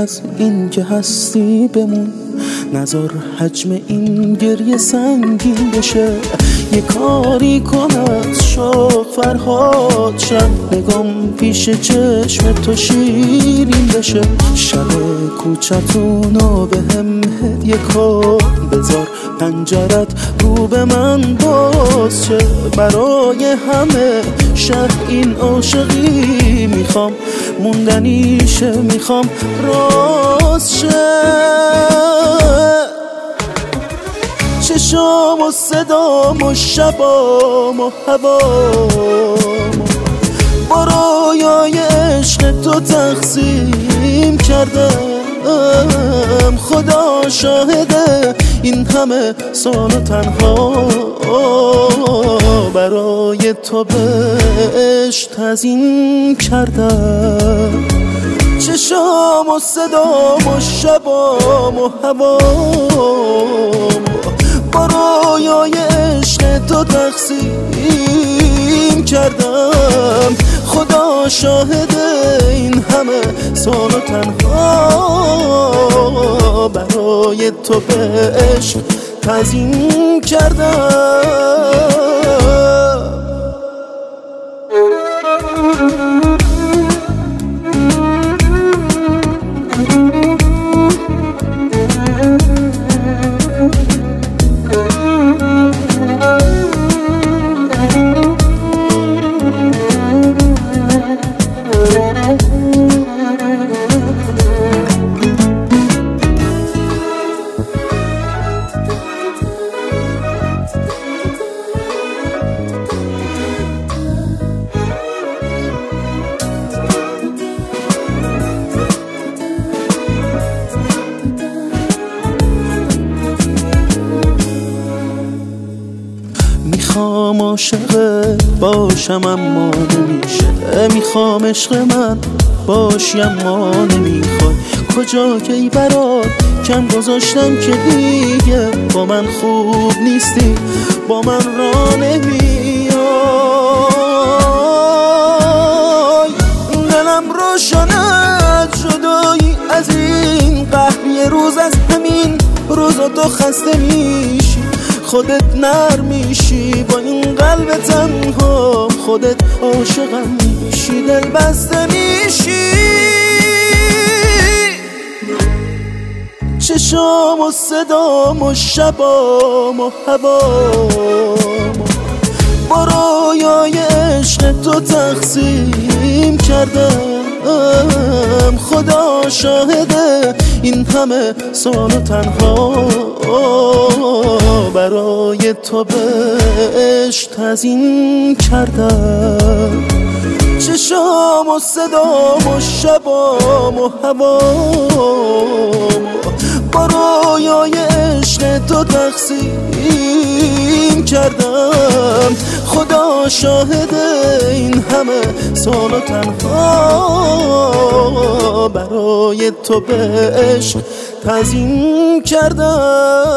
از این که هستی بمون، نذار حجم این گریه سنگین بشه. یه کاری کن از شوق فرهاد شب، نگام پیش چشم تو شیرین بشه. شب کوچتونو به هم هدیه کن، بذار پنجرت رو به من باز شه. برای همه شهر این عاشقی میخوام موندنیشه، میخوام راز شه. چشام و صدام و شبام و هوام با رویای عشق تو تقسیم کردم. خدا شاهده این همه سال تنها برای تو به عشق تزیین کردم. چشام و صدام و شبام و هوام با رویای عشق تو تقسیم کردم. خدا شاهده این همه سال تنها برای تو به عشق تزیین کردم. میخوام عاشق باشم اما نمیشه، میخوام عشق من باشی اما نمیخوای. کجا که ای برات کم گذاشتم که دیگه با من خوب نیستی، با من را نمیای. دلم روشنه جدایی از این قهر، یه روز از همین روزا تو خسته میشی، خودت نر میشی با این قلب تنها، خودت عاشقم میشی، دل بسته میشی. چشام و صدام و شبام و هوام با رویای عشق تو تقسیم کردم. خدا شاهده این همه سال تنها برای تو به عشق تزیین کردم. چشام و صدام و شبام و هوام با رویای عشق تو تقسیم کردم. خدا شاهده این همه سال تنها برای تو به عشق تزیین کردم.